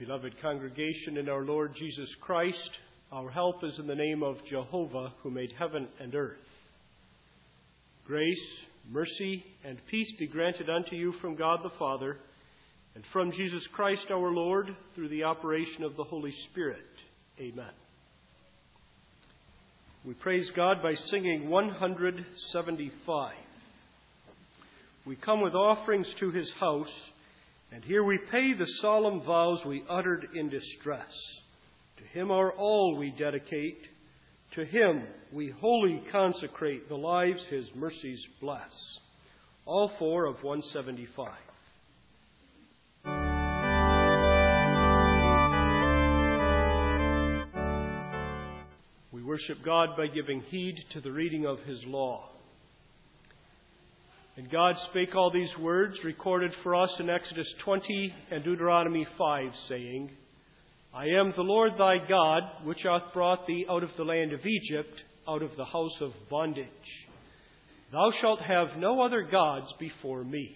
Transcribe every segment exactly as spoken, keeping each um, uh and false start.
Beloved congregation in our Lord Jesus Christ, our help is in the name of Jehovah, who made heaven and earth. Grace, mercy, and peace be granted unto you from God the Father, and from Jesus Christ our Lord, through the operation of the Holy Spirit. Amen. We praise God by singing one hundred seventy-five. We come with offerings to his house, and here we pay the solemn vows we uttered in distress. To him our all we dedicate. To him we wholly consecrate the lives his mercies bless. All four of one seventy-five. We worship God by giving heed to the reading of his law. And God spake all these words, recorded for us in Exodus twenty and Deuteronomy five, saying, I am the Lord thy God, which hath brought thee out of the land of Egypt, out of the house of bondage. Thou shalt have no other gods before me.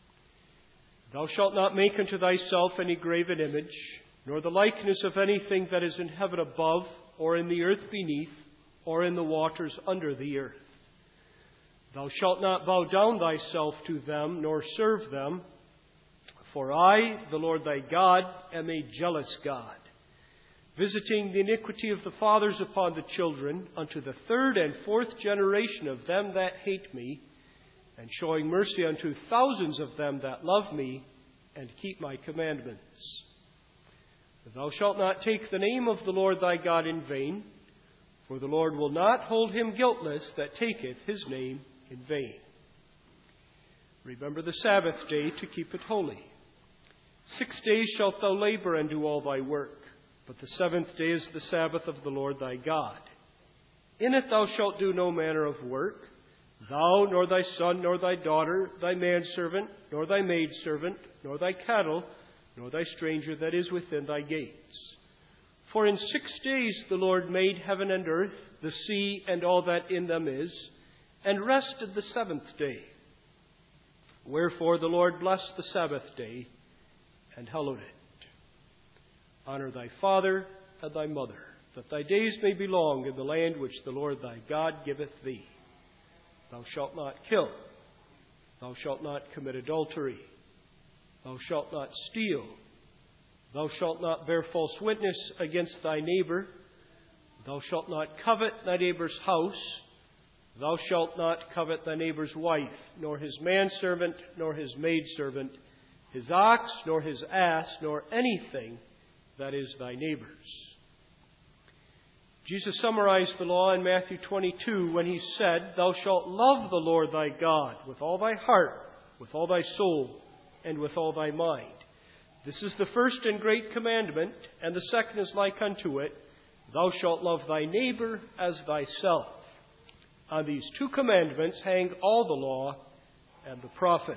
Thou shalt not make unto thyself any graven image, nor the likeness of anything that is in heaven above, or in the earth beneath, or in the waters under the earth. Thou shalt not bow down thyself to them, nor serve them. For I, the Lord thy God, am a jealous God, visiting the iniquity of the fathers upon the children, unto the third and fourth generation of them that hate me, and showing mercy unto thousands of them that love me, and keep my commandments. Thou shalt not take the name of the Lord thy God in vain, for the Lord will not hold him guiltless that taketh his name in vain. Remember the Sabbath day to keep it holy. Six days shalt thou labor and do all thy work, but the seventh day is the Sabbath of the Lord thy God. In it thou shalt do no manner of work, thou, nor thy son, nor thy daughter, thy manservant, nor thy maidservant, nor thy cattle, nor thy stranger that is within thy gates. For in six days the Lord made heaven and earth, the sea, and all that in them is, and rested the seventh day. Wherefore the Lord blessed the Sabbath day, and hallowed it. Honor thy father and thy mother, that thy days may be long in the land which the Lord thy God giveth thee. Thou shalt not kill. Thou shalt not commit adultery. Thou shalt not steal. Thou shalt not bear false witness against thy neighbor. Thou shalt not covet thy neighbor's house. Thou shalt not covet thy neighbor's wife, nor his manservant, nor his maidservant, his ox, nor his ass, nor anything that is thy neighbor's. Jesus summarized the law in Matthew twenty-two when he said, Thou shalt love the Lord thy God with all thy heart, with all thy soul, and with all thy mind. This is the first and great commandment, and the second is like unto it, Thou shalt love thy neighbor as thyself. On these two commandments hang all the law and the prophets.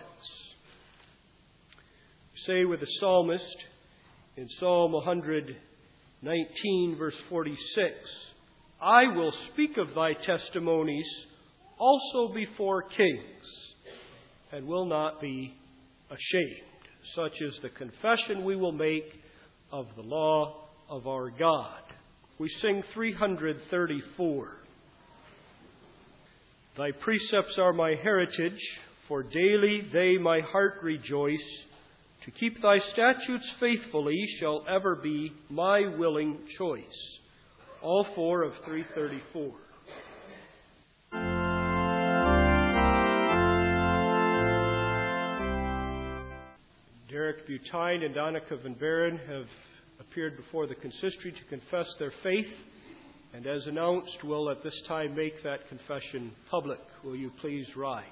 We say with the psalmist in Psalm one nineteen, verse forty-six, I will speak of thy testimonies also before kings, and will not be ashamed. Such is the confession we will make of the law of our God. We sing three thirty-four. Thy precepts are my heritage, for daily they my heart rejoice. To keep thy statutes faithfully shall ever be my willing choice. All four of three thirty-four. Derek Butine and Donica Van Baren have appeared before the consistory to confess their faith, and as announced, will at this time make that confession public. Will you please rise?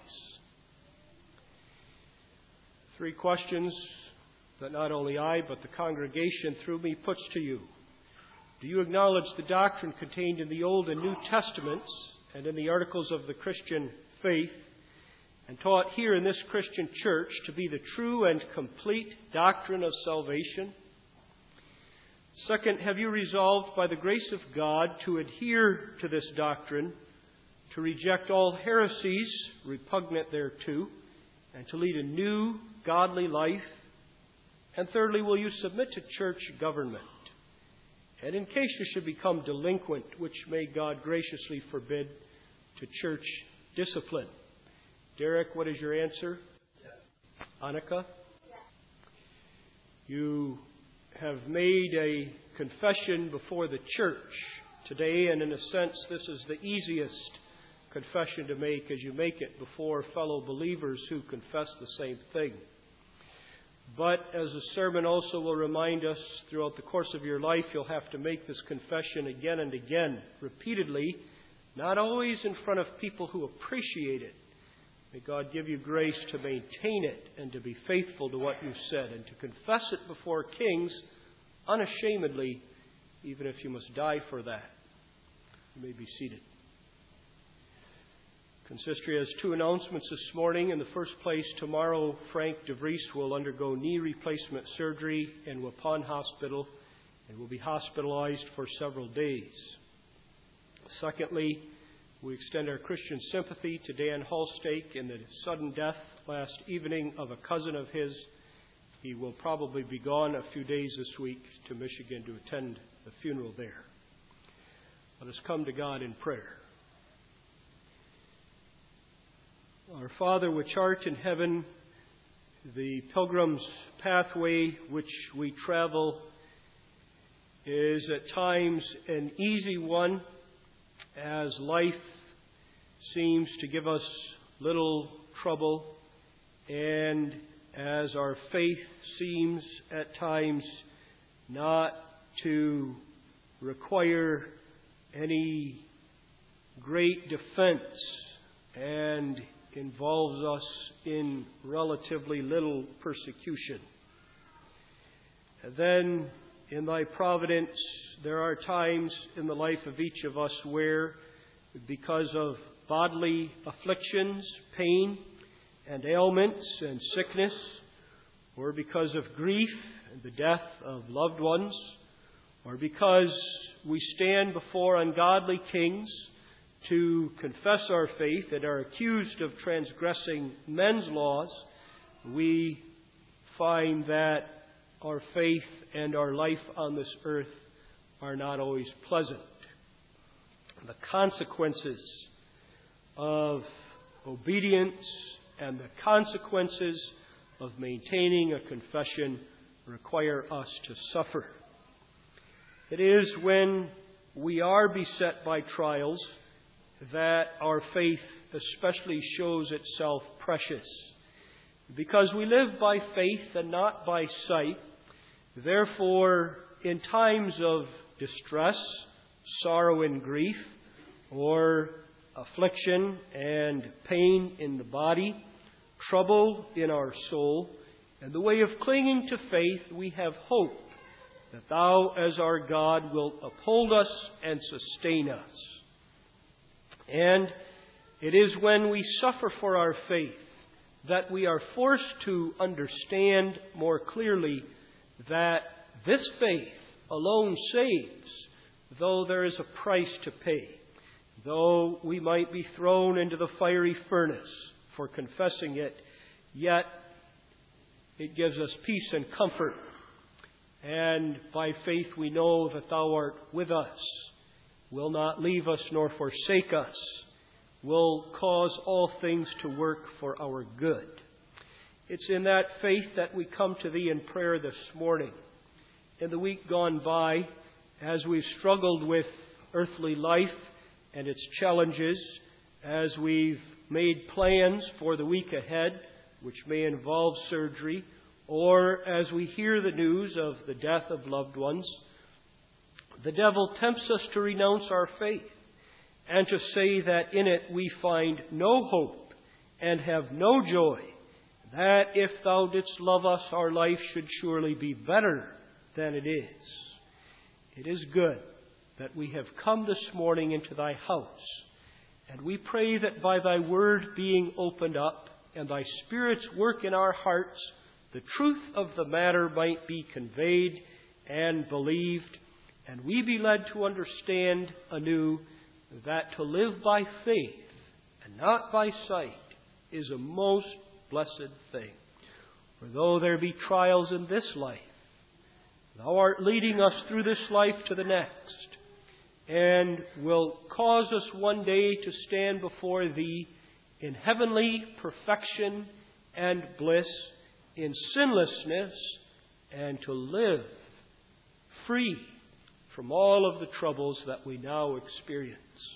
Three questions that not only I, but the congregation through me puts to you. Do you acknowledge the doctrine contained in the Old and New Testaments and in the articles of the Christian faith, and taught here in this Christian church to be the true and complete doctrine of salvation? Second, have you resolved by the grace of God to adhere to this doctrine, to reject all heresies repugnant thereto, and to lead a new, godly life? And thirdly, will you submit to church government? And in case you should become delinquent, which may God graciously forbid, to church discipline. Derek, what is your answer? Yes. Annika? Yes. You have made a confession before the church today, and in a sense this is the easiest confession to make as you make it before fellow believers who confess the same thing. But as the sermon also will remind us, throughout the course of your life you'll have to make this confession again and again, repeatedly, not always in front of people who appreciate it. May God give you grace to maintain it and to be faithful to what you said and to confess it before kings unashamedly, even if you must die for that. You may be seated. Consistory has two announcements this morning. In the first place, tomorrow Frank DeVries will undergo knee replacement surgery in Waupun Hospital and will be hospitalized for several days. Secondly, we extend our Christian sympathy to Dan Hallstake in the sudden death last evening of a cousin of his. He will probably be gone a few days this week to Michigan to attend the funeral there. Let us come to God in prayer. Our Father, which art in heaven, the pilgrim's pathway which we travel is at times an easy one, as life seems to give us little trouble, and as our faith seems at times not to require any great defense and involves us in relatively little persecution. And then, in Thy providence, there are times in the life of each of us where, because of bodily afflictions, pain, and ailments and sickness, or because of grief and the death of loved ones, or because we stand before ungodly kings to confess our faith and are accused of transgressing men's laws, we find that our faith and our life on this earth are not always pleasant. The consequences of obedience and the consequences of maintaining a confession require us to suffer. It is when we are beset by trials that our faith especially shows itself precious. Because we live by faith and not by sight, therefore, in times of distress, sorrow and grief, or affliction and pain in the body, trouble in our soul, and the way of clinging to faith, we have hope that Thou, as our God, wilt uphold us and sustain us. And it is when we suffer for our faith that we are forced to understand more clearly that this faith alone saves, though there is a price to pay, though we might be thrown into the fiery furnace for confessing it, yet it gives us peace and comfort. And by faith we know that Thou art with us, will not leave us nor forsake us, will cause all things to work for our good. It's in that faith that we come to Thee in prayer this morning. In the week gone by, as we've struggled with earthly life and its challenges, as we've made plans for the week ahead, which may involve surgery, or as we hear the news of the death of loved ones, the devil tempts us to renounce our faith and to say that in it we find no hope and have no joy, that if Thou didst love us, our life should surely be better than it is. It is good that we have come this morning into Thy house, and we pray that by Thy word being opened up and Thy Spirit's work in our hearts, the truth of the matter might be conveyed and believed, and we be led to understand anew that to live by faith and not by sight is a most blessed thing. For though there be trials in this life, Thou art leading us through this life to the next, and will cause us one day to stand before Thee in heavenly perfection and bliss, in sinlessness, and to live free from all of the troubles that we now experience.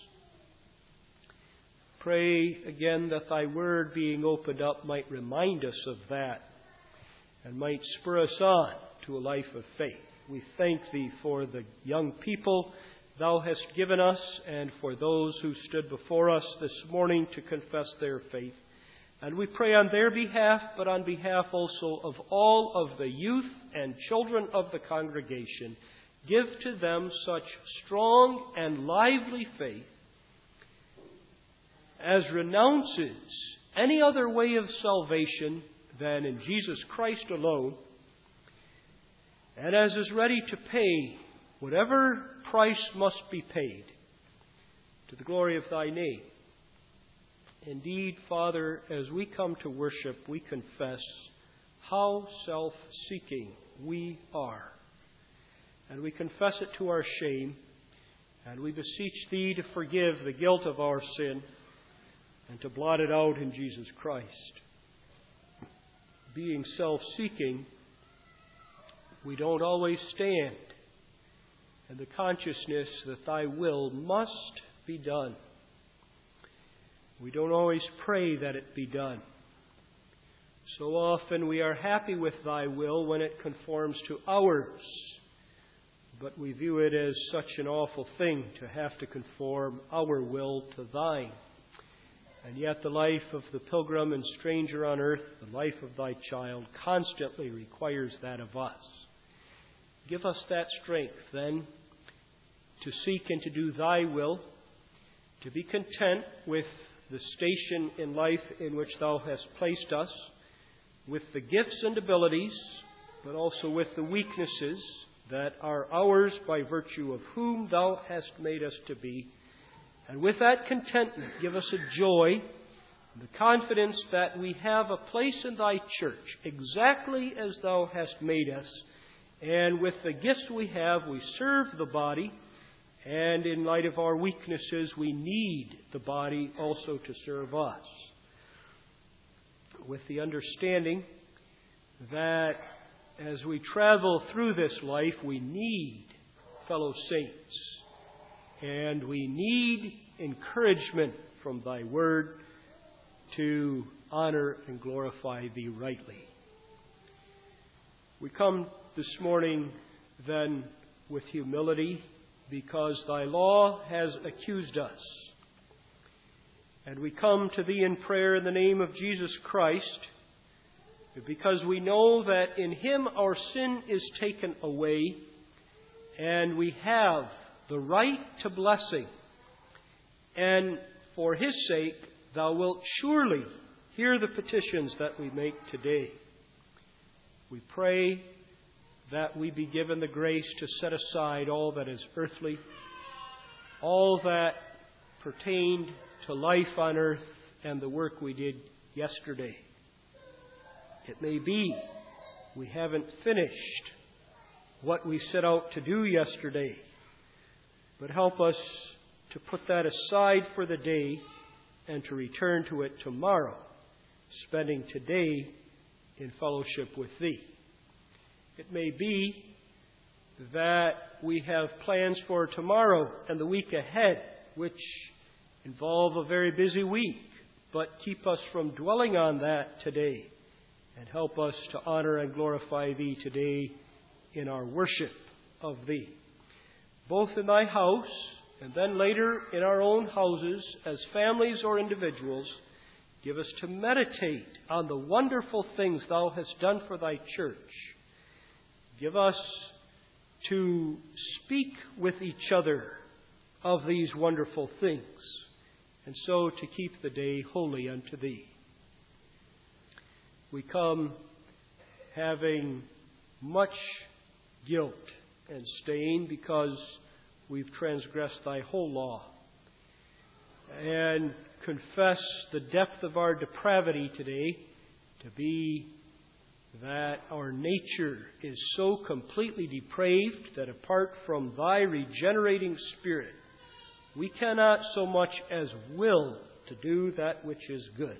Pray again that Thy Word being opened up might remind us of that and might spur us on to a life of faith. We thank Thee for the young people Thou hast given us and for those who stood before us this morning to confess their faith. And we pray on their behalf, but on behalf also of all of the youth and children of the congregation, give to them such strong and lively faith as renounces any other way of salvation than in Jesus Christ alone, and as is ready to pay whatever price must be paid to the glory of Thy name. Indeed, Father, as we come to worship, we confess how self-seeking we are. And we confess it to our shame, and we beseech Thee to forgive the guilt of our sin and to blot it out in Jesus Christ. Being self-seeking, we don't always stand in the consciousness that Thy will must be done. We don't always pray that it be done. So often we are happy with Thy will when it conforms to ours, but we view it as such an awful thing to have to conform our will to Thine. And yet the life of the pilgrim and stranger on earth, the life of Thy child, constantly requires that of us. Give us that strength, then, to seek and to do Thy will, to be content with the station in life in which Thou hast placed us, with the gifts and abilities, but also with the weaknesses that are ours by virtue of whom Thou hast made us to be. And with that contentment, give us a joy and the confidence that we have a place in Thy church exactly as Thou hast made us. And with the gifts we have, we serve the body. And in light of our weaknesses, we need the body also to serve us. With the understanding that as we travel through this life, we need fellow saints. And we need encouragement from Thy Word to honor and glorify Thee rightly. We come this morning then with humility because Thy law has accused us. And we come to Thee in prayer in the name of Jesus Christ because we know that in Him our sin is taken away and we have the right to blessing. And for His sake, Thou wilt surely hear the petitions that we make today. We pray that we be given the grace to set aside all that is earthly, all that pertained to life on earth and the work we did yesterday. It may be we haven't finished what we set out to do yesterday, but help us to put that aside for the day and to return to it tomorrow, spending today in fellowship with Thee. It may be that we have plans for tomorrow and the week ahead, which involve a very busy week, but keep us from dwelling on that today and help us to honor and glorify Thee today in our worship of Thee, both in Thy house and then later in our own houses as families or individuals. Give us to meditate on the wonderful things Thou hast done for Thy church. Give us to speak with each other of these wonderful things, and so to keep the day holy unto Thee. We come having much guilt and stain because we've transgressed Thy whole law, and confess the depth of our depravity today to be that our nature is so completely depraved that apart from Thy regenerating Spirit, we cannot so much as will to do that which is good.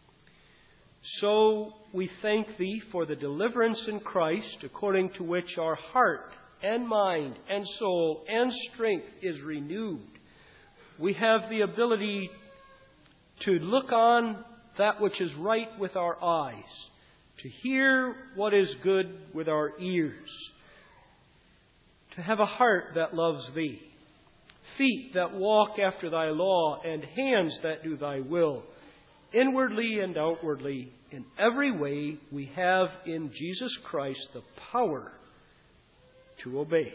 So we thank Thee for the deliverance in Christ, according to which our heart and mind and soul and strength is renewed. We have the ability to look on that which is right with our eyes, to hear what is good with our ears, to have a heart that loves Thee, feet that walk after Thy law, and hands that do Thy will, inwardly and outwardly. In every way we have in Jesus Christ the power to obey.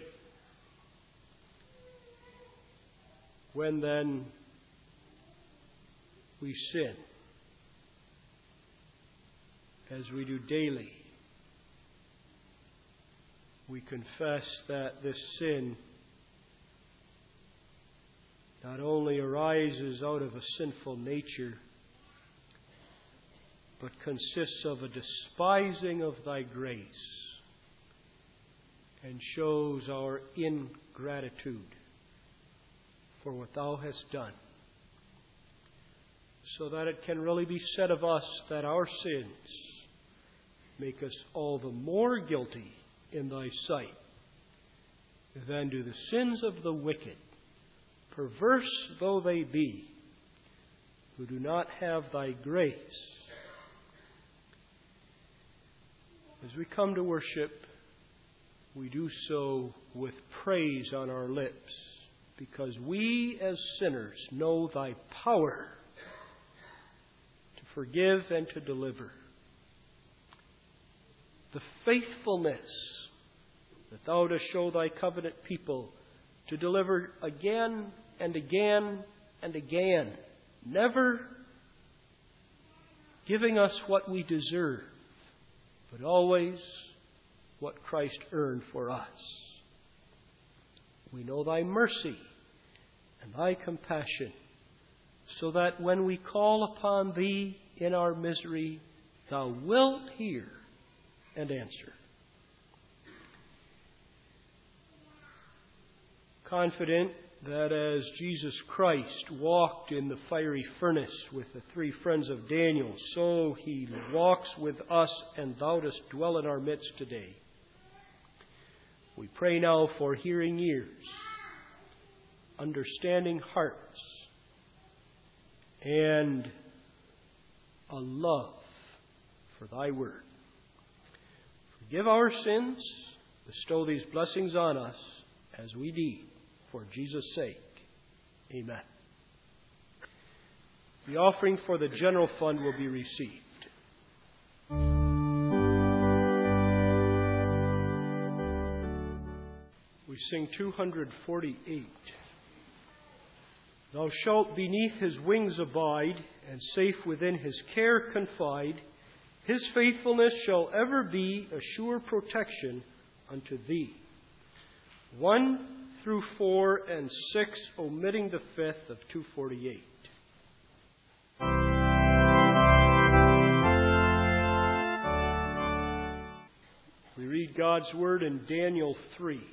When then we sin, as we do daily, we confess that this sin not only arises out of a sinful nature, but consists of a despising of Thy grace and shows our ingratitude for what Thou hast done, so that it can really be said of us that our sins make us all the more guilty in Thy sight than do the sins of the wicked, perverse though they be, who do not have Thy grace. As we come to worship, we do so with praise on our lips, because we as sinners know Thy power to forgive and to deliver. The faithfulness that Thou dost show Thy covenant people to deliver again and again and again, never giving us what we deserve, but always what Christ earned for us. We know Thy mercy and Thy compassion, so that when we call upon Thee in our misery, Thou wilt hear and answer. Confident that as Jesus Christ walked in the fiery furnace with the three friends of Daniel, so He walks with us, and Thou dost dwell in our midst today. We pray now for hearing ears, understanding hearts, and a love for Thy word. Forgive our sins, bestow these blessings on us as we need. For Jesus' sake. Amen. The offering for the general fund will be received. We sing two forty-eight. Thou shalt beneath His wings abide, and safe within His care confide. His faithfulness shall ever be a sure protection unto thee. One through four and six, omitting the fifth of two forty-eight. We read God's word in Daniel three.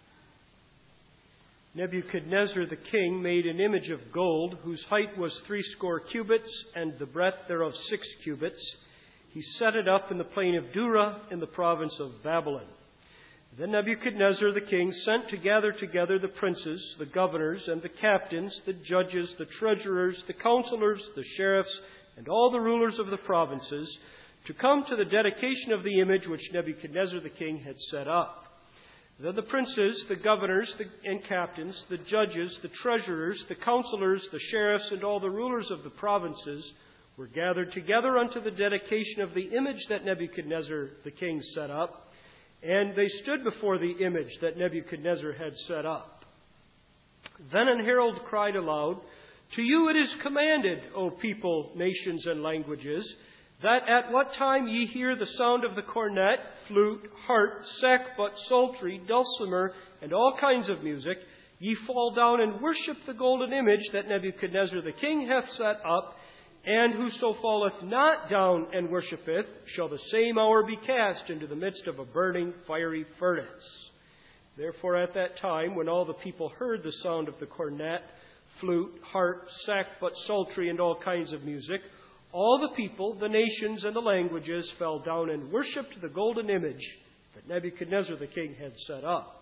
Nebuchadnezzar the king made an image of gold, whose height was threescore cubits, and the breadth thereof six cubits. He set it up in the plain of Dura, in the province of Babylon. Then Nebuchadnezzar the king sent to gather together the princes, the governors, and the captains, the judges, the treasurers, the counselors, the sheriffs, and all the rulers of the provinces, to come to the dedication of the image which Nebuchadnezzar the king had set up. Then the princes, the governors and captains, the judges, the treasurers, the counselors, the sheriffs, and all the rulers of the provinces were gathered together unto the dedication of the image that Nebuchadnezzar the king set up. And they stood before the image that Nebuchadnezzar had set up. Then an herald cried aloud, To you it is commanded, O people, nations, and languages, that at what time ye hear the sound of the cornet, flute, harp, sackbut, psaltery, dulcimer, and all kinds of music, ye fall down and worship the golden image that Nebuchadnezzar the king hath set up. And whoso falleth not down and worshippeth shall the same hour be cast into the midst of a burning fiery furnace. Therefore at that time, when all the people heard the sound of the cornet, flute, harp, sackbut, psaltery, and all kinds of music, all the people, the nations, and the languages fell down and worshipped the golden image that Nebuchadnezzar the king had set up.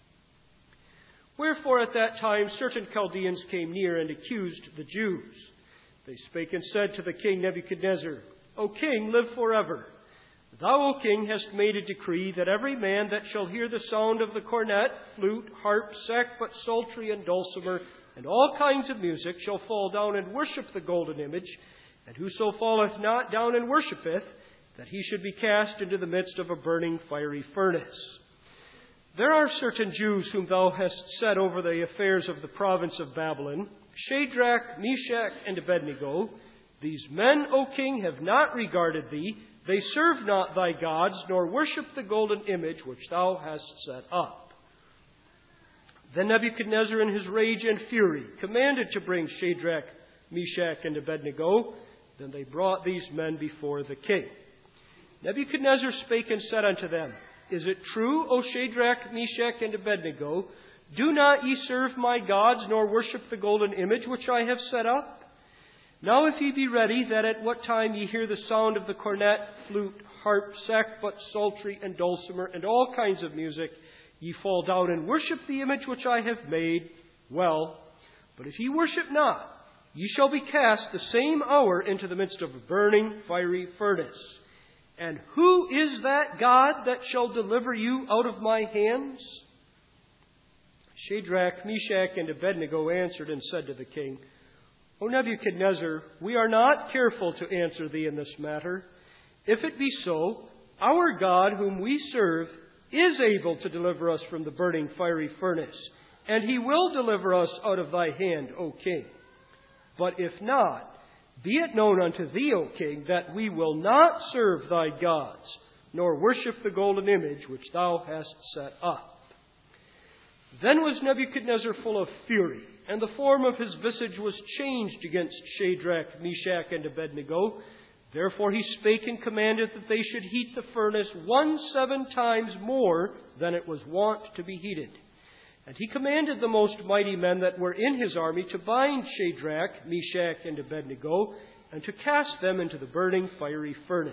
Wherefore at that time certain Chaldeans came near and accused the Jews. They spake and said to the king Nebuchadnezzar, O king, live forever. Thou, O king, hast made a decree that every man that shall hear the sound of the cornet, flute, harp, sackbut, psaltery, and dulcimer, and all kinds of music, shall fall down and worship the golden image, and whoso falleth not down and worshippeth, that he should be cast into the midst of a burning fiery furnace. There are certain Jews whom thou hast set over the affairs of the province of Babylon, Shadrach, Meshach, and Abednego. These men, O king, have not regarded thee. They serve not thy gods, nor worship the golden image which thou hast set up. Then Nebuchadnezzar in his rage and fury commanded to bring Shadrach, Meshach, and Abednego. Then they brought these men before the king. Nebuchadnezzar spake and said unto them, Is it true, O Shadrach, Meshach, and Abednego? Do not ye serve my gods, nor worship the golden image which I have set up? Now if ye be ready, that at what time ye hear the sound of the cornet, flute, harp, sackbut, psaltery, and dulcimer, and all kinds of music, ye fall down and worship the image which I have made, well. But if ye worship not, ye shall be cast the same hour into the midst of a burning fiery furnace. And who is that God that shall deliver you out of my hands? Shadrach, Meshach, and Abednego answered and said to the king, O Nebuchadnezzar, we are not careful to answer thee in this matter. If it be so, our God whom we serve is able to deliver us from the burning fiery furnace, and he will deliver us out of thy hand, O king. But if not, be it known unto thee, O king, that we will not serve thy gods, nor worship the golden image which thou hast set up. Then was Nebuchadnezzar full of fury, and the form of his visage was changed against Shadrach, Meshach, and Abednego. Therefore he spake and commanded that they should heat the furnace one seven times more than it was wont to be heated. And he commanded the most mighty men that were in his army to bind Shadrach, Meshach, and Abednego, and to cast them into the burning fiery furnace.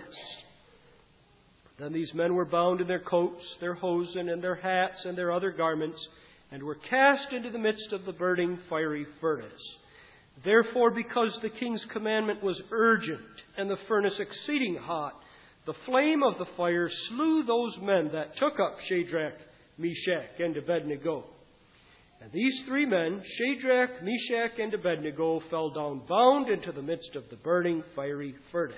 Then these men were bound in their coats, their hosen, and their hats, and their other garments, and were cast into the midst of the burning fiery furnace. Therefore, because the king's commandment was urgent, and the furnace exceeding hot, the flame of the fire slew those men that took up Shadrach, Meshach, and Abednego. And these three men, Shadrach, Meshach, and Abednego, fell down bound into the midst of the burning fiery furnace.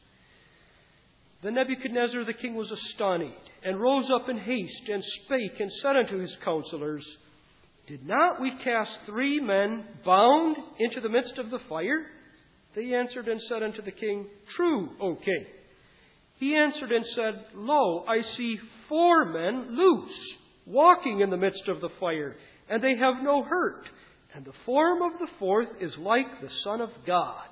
Then Nebuchadnezzar the king was astonished, and rose up in haste, and spake, and said unto his counselors, Did not we cast three men bound into the midst of the fire? They answered and said unto the king, True, O king. He answered and said, Lo, I see four men loose, walking in the midst of the fire, and they have no hurt, and the form of the fourth is like the Son of God.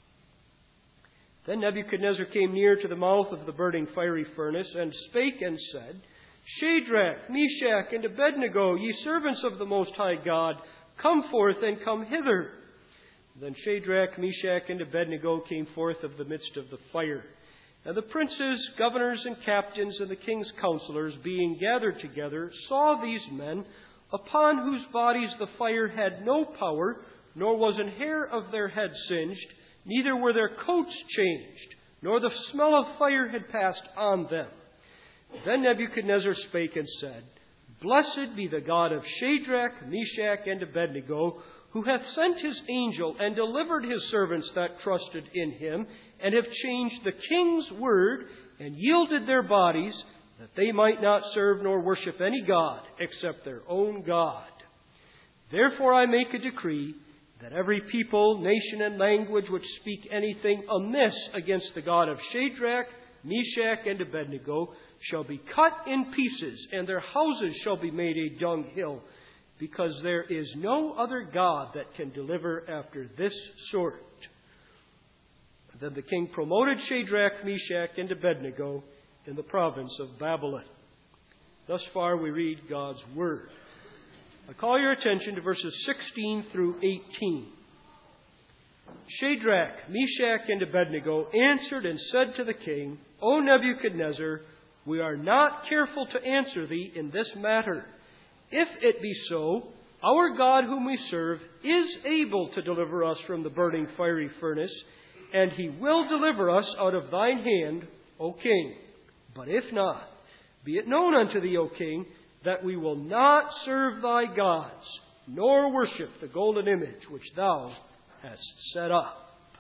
Then Nebuchadnezzar came near to the mouth of the burning fiery furnace, and spake and said, Shadrach, Meshach, and Abednego, ye servants of the Most High God, come forth and come hither. Then Shadrach, Meshach, and Abednego came forth of the midst of the fire. And the princes, governors, and captains, and the king's counselors, being gathered together, saw these men, upon whose bodies the fire had no power, nor was an hair of their head singed, neither were their coats changed, nor the smell of fire had passed on them. Then Nebuchadnezzar spake and said, Blessed be the God of Shadrach, Meshach, and Abednego, who hath sent his angel and delivered his servants that trusted in him, and have changed the king's word, and yielded their bodies, that they might not serve nor worship any god except their own God. Therefore I make a decree that every people, nation, and language which speak anything amiss against the God of Shadrach, Meshach, and Abednego shall be cut in pieces, and their houses shall be made a dunghill, because there is no other God that can deliver after this sort. Then the king promoted Shadrach, Meshach, and Abednego in the province of Babylon. Thus far we read God's Word. I call your attention to verses sixteen through eighteen. Shadrach, Meshach, and Abednego answered and said to the king, O Nebuchadnezzar, we are not careful to answer thee in this matter. If it be so, our God whom we serve is able to deliver us from the burning fiery furnace, and he will deliver us out of thine hand, O king. But if not, be it known unto thee, O king, that we will not serve thy gods, nor worship the golden image which thou hast set up.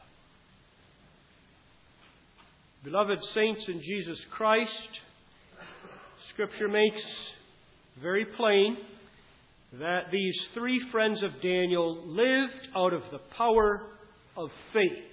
Beloved saints in Jesus Christ, Scripture makes very plain that these three friends of Daniel lived out of the power of faith.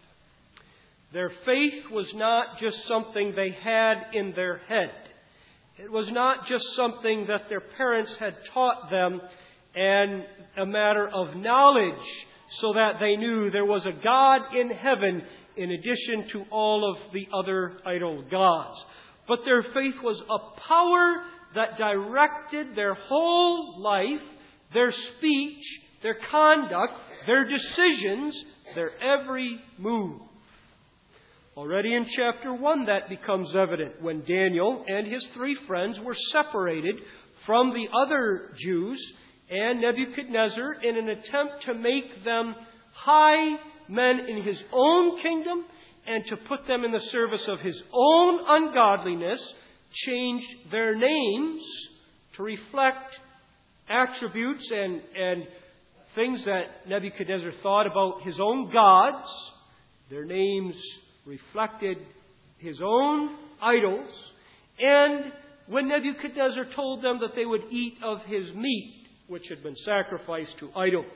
Their faith was not just something they had in their head. It was not just something that their parents had taught them and a matter of knowledge so that they knew there was a God in heaven in addition to all of the other idol gods. But their faith was a power that directed their whole life, their speech, their conduct, their decisions, their every move. Already in chapter one that becomes evident when Daniel and his three friends were separated from the other Jews and Nebuchadnezzar in an attempt to make them high men in his own kingdom and to put them in the service of his own ungodliness, changed their names to reflect attributes and, and things that Nebuchadnezzar thought about his own gods. Their names reflected his own idols. And when Nebuchadnezzar told them that they would eat of his meat, which had been sacrificed to idols,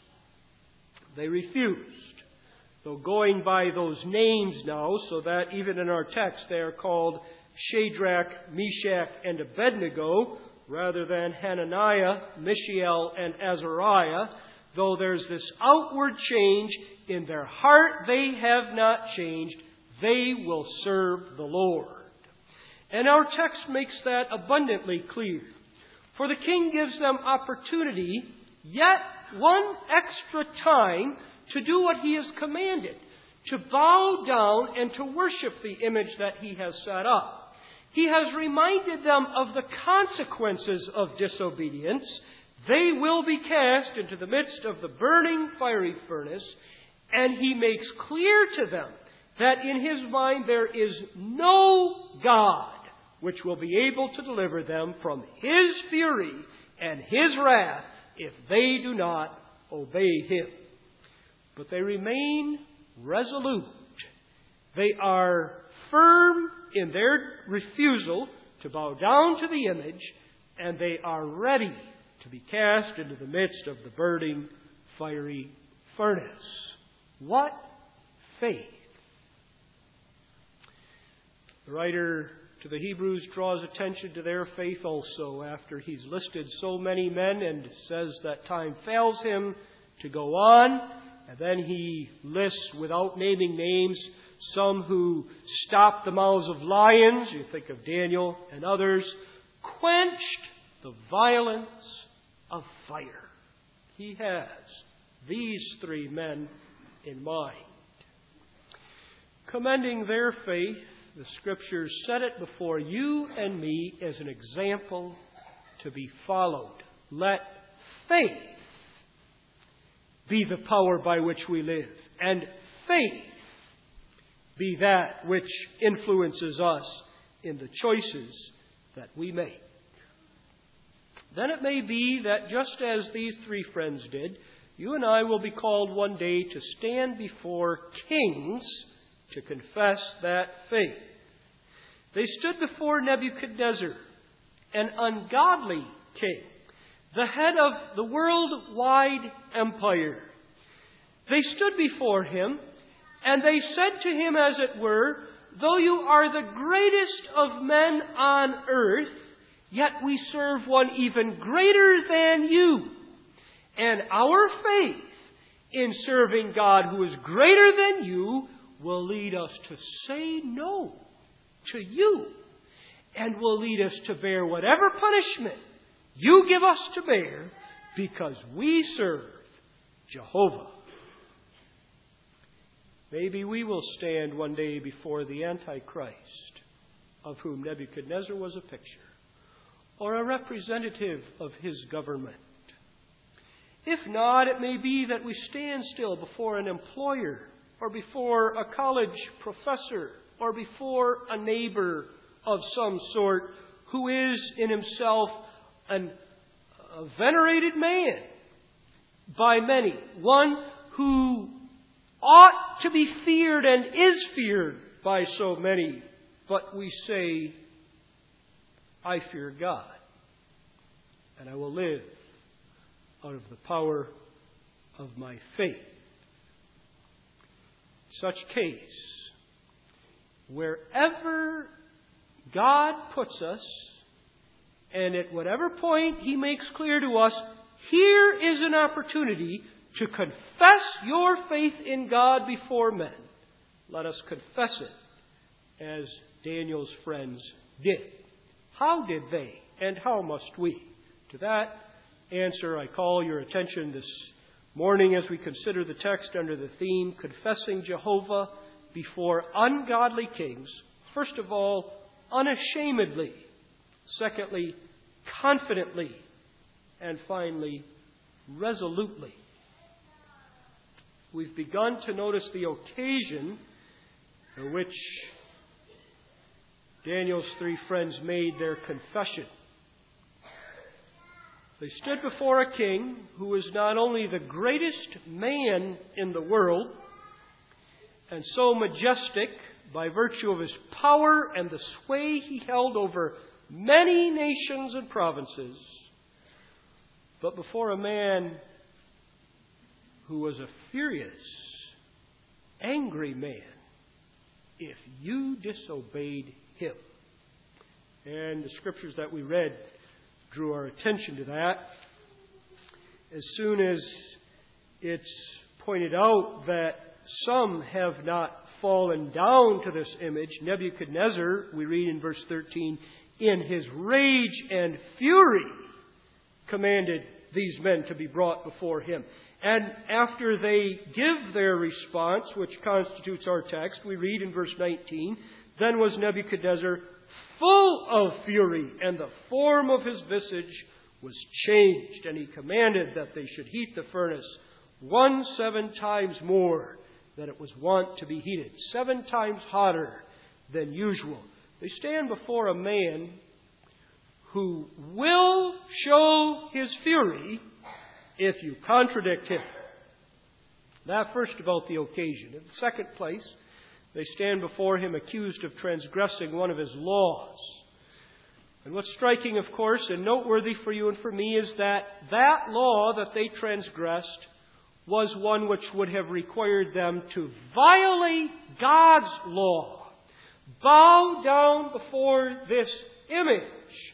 they refused. Though going by those names now, so that even in our text they are called Shadrach, Meshach, and Abednego, rather than Hananiah, Mishael, and Azariah, though there's this outward change, in their heart they have not changed. They will serve the Lord. And our text makes that abundantly clear. For the king gives them opportunity, yet one extra time, to do what he has commanded, to bow down and to worship the image that he has set up. He has reminded them of the consequences of disobedience. They will be cast into the midst of the burning fiery furnace, and he makes clear to them that in his mind there is no God which will be able to deliver them from his fury and his wrath if they do not obey him. But they remain resolute. They are firm in their refusal to bow down to the image, and they are ready to be cast into the midst of the burning fiery furnace. What faith! The writer to the Hebrews draws attention to their faith also after he's listed so many men and says that time fails him to go on. And then he lists, without naming names, some who stopped the mouths of lions, you think of Daniel and others, quenched the violence of fire. He has these three men in mind. Commending their faith, the Scriptures set it before you and me as an example to be followed. Let faith be the power by which we live, and faith be that which influences us in the choices that we make. Then it may be that just as these three friends did, you and I will be called one day to stand before kings to confess that faith. They stood before Nebuchadnezzar, an ungodly king, the head of the worldwide empire. They stood before him, and they said to him, as it were, though you are the greatest of men on earth, yet we serve one even greater than you. And our faith in serving God who is greater than you will lead us to say no to you, and will lead us to bear whatever punishment you give us to bear, because we serve Jehovah. Maybe we will stand one day before the Antichrist, of whom Nebuchadnezzar was a picture, or a representative of his government. If not, it may be that we stand still before an employer, or before a college professor, or before a neighbor of some sort, who is in himself an, a venerated man by many, one who ought to be feared and is feared by so many. But we say, I fear God, and I will live out of the power of my faith. Such case, wherever God puts us, and at whatever point He makes clear to us, here is an opportunity to confess your faith in God before men. Let us confess it as Daniel's friends did. How did they, and how must we? To that answer, I call your attention this morning as we consider the text under the theme, Confessing Jehovah before Ungodly Kings. First of all, unashamedly. Secondly, confidently. And finally, resolutely. We've begun to notice the occasion in which Daniel's three friends made their confession. They stood before a king who was not only the greatest man in the world, and so majestic by virtue of his power and the sway he held over many nations and provinces, but before a man who was a furious, angry man if you disobeyed him. And the scriptures that we read drew our attention to that. As soon as it's pointed out that some have not fallen down to this image, Nebuchadnezzar, we read in verse thirteen, in his rage and fury commanded these men to be brought before him. And after they give their response, which constitutes our text, we read in verse nineteen, then was Nebuchadnezzar full of fury, and the form of his visage was changed, and he commanded that they should heat the furnace one seven times more than it was wont to be heated, seven times hotter than usual. They stand before a man who will show his fury if you contradict him. That first about the occasion. In the second place, they stand before him accused of transgressing one of his laws. And what's striking, of course, and noteworthy for you and for me is that that law that they transgressed was one which would have required them to violate God's law. Bow down before this image.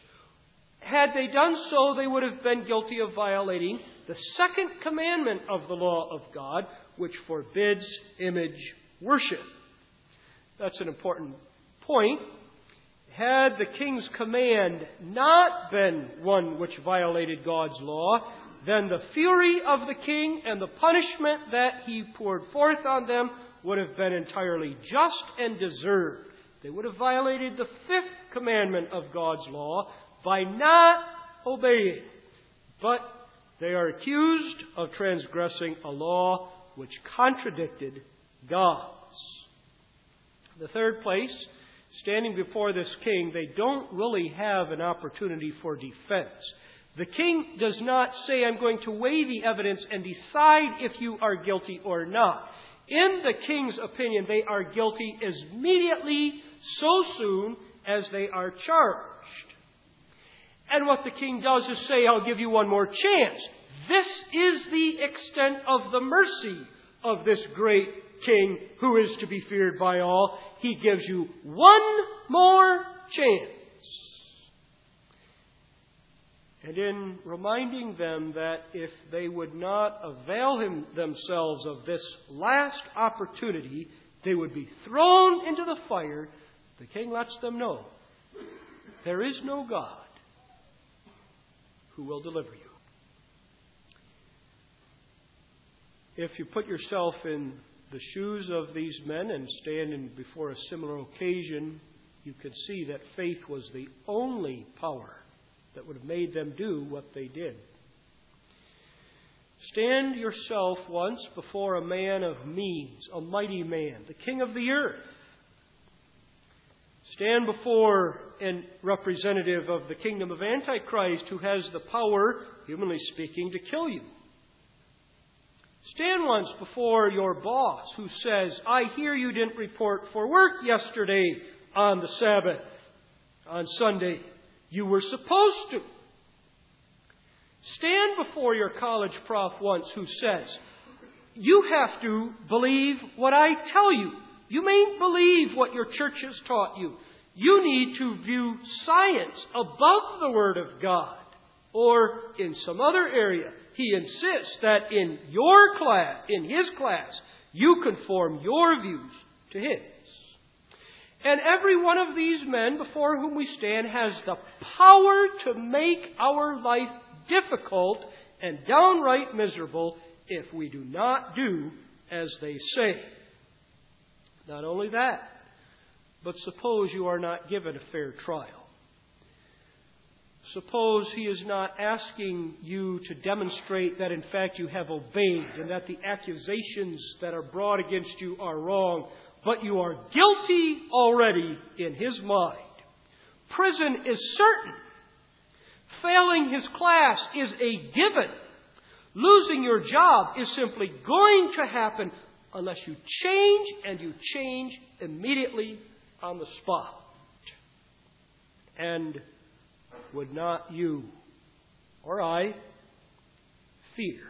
Had they done so, they would have been guilty of violating the second commandment of the law of God, which forbids image worship. That's an important point. Had the king's command not been one which violated God's law, then the fury of the king and the punishment that he poured forth on them would have been entirely just and deserved. They would have violated the fifth commandment of God's law by not obeying. But they are accused of transgressing a law which contradicted God's. The third place, standing before this king, they don't really have an opportunity for defense. The king does not say, I'm going to weigh the evidence and decide if you are guilty or not. In the king's opinion, they are guilty as immediately, so soon as they are charged. And what the king does is say, I'll give you one more chance. This is the extent of the mercy of this great king who is to be feared by all. He gives you one more chance. And in reminding them that if they would not avail him, themselves of this last opportunity, they would be thrown into the fire. The king lets them know there is no God who will deliver you. If you put yourself in the shoes of these men and stand in before a similar occasion, you could see that faith was the only power that would have made them do what they did. Stand yourself once before a man of means, a mighty man, the king of the earth. Stand before a representative of the kingdom of Antichrist who has the power, humanly speaking, to kill you. Stand once before your boss who says, I hear you didn't report for work yesterday on the Sabbath, on Sunday. You were supposed to. Stand before your college prof once who says, you have to believe what I tell you. You mayn't believe what your church has taught you. You need to view science above the Word of God. Or in some other area, he insists that in your class, in his class, you conform your views to his. And every one of these men before whom we stand has the power to make our life difficult and downright miserable if we do not do as they say. Not only that, but suppose you are not given a fair trial. Suppose he is not asking you to demonstrate that in fact you have obeyed and that the accusations that are brought against you are wrong, but you are guilty already in his mind. Prison is certain. Failing his class is a given. Losing your job is simply going to happen unless you change, and you change immediately on the spot. And would not you or I fear?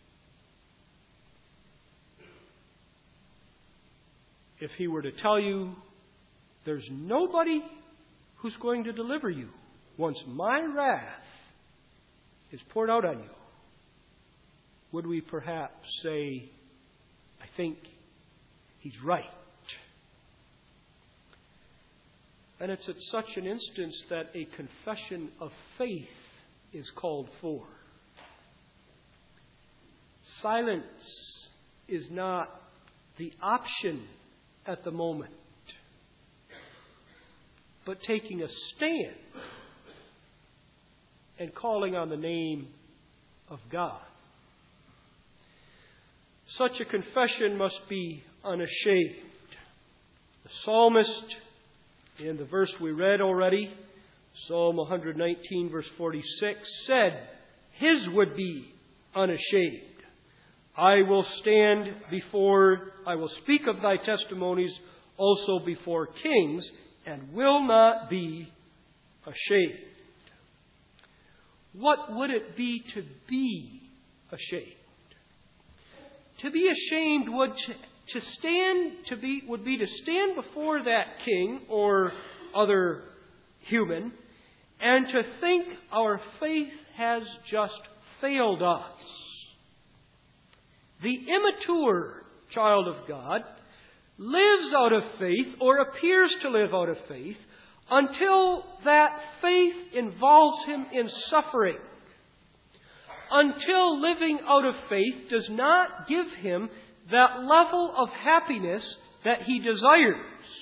If he were to tell you there's nobody who's going to deliver you once my wrath is poured out on you, would we perhaps say, I think he's right? And it's at such an instance that a confession of faith is called for. Silence is not the option at the moment, but taking a stand and calling on the name of God. Such a confession must be unashamed. The psalmist, in the verse we read already, Psalm one nineteen, verse forty-six, said his would be unashamed. I will stand before, I will speak of thy testimonies also before kings, and will not be ashamed. What would it be to be ashamed? To be ashamed would to stand to be would be to stand before that king or other human and to think our faith has just failed us. The immature child of God lives out of faith or appears to live out of faith until that faith involves him in suffering. Until living out of faith does not give him that level of happiness that he desires.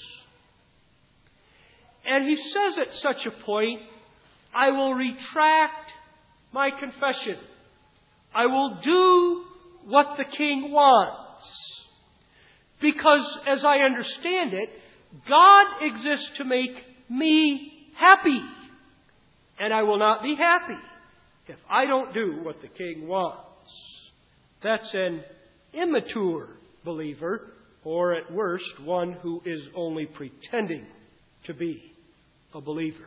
And he says at such a point, I will retract my confession. I will do what the king wants. Because, as I understand it, God exists to make me happy. And I will not be happy if I don't do what the king wants. That's an immature believer, or at worst, one who is only pretending to be a believer.